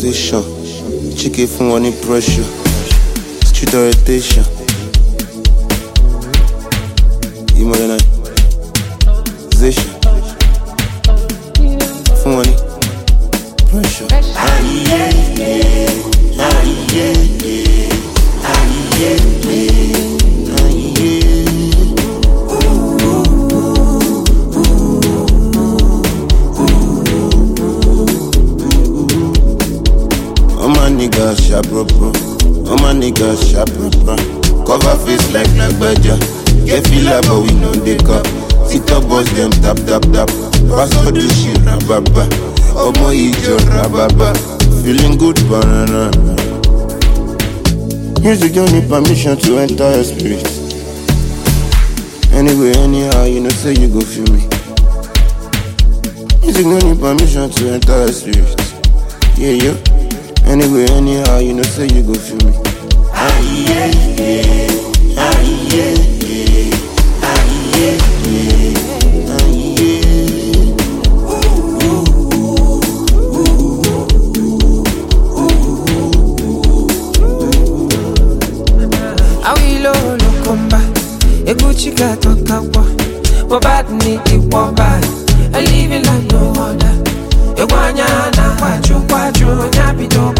conversation. Chicken from any pressure. Street orientation. Modernization. From any pressure. All my niggas sharp bro. All my niggas sharp bro. Cover face like Badger. Get feel like but we know they cup. TikTok boss them tap. Pass for the shit rababa. Omo ijo rababa. Feeling good banana. Music don't need permission to enter your spirit. Anyway, anyhow, you know say you go feel me. Music don't need permission to enter your spirit. Yeah. Anyway, anyhow, you know say you go feel me. Eguchika tokawa, wabad ni iwabad. I live like no other. Ewanya na kwachu, nyabido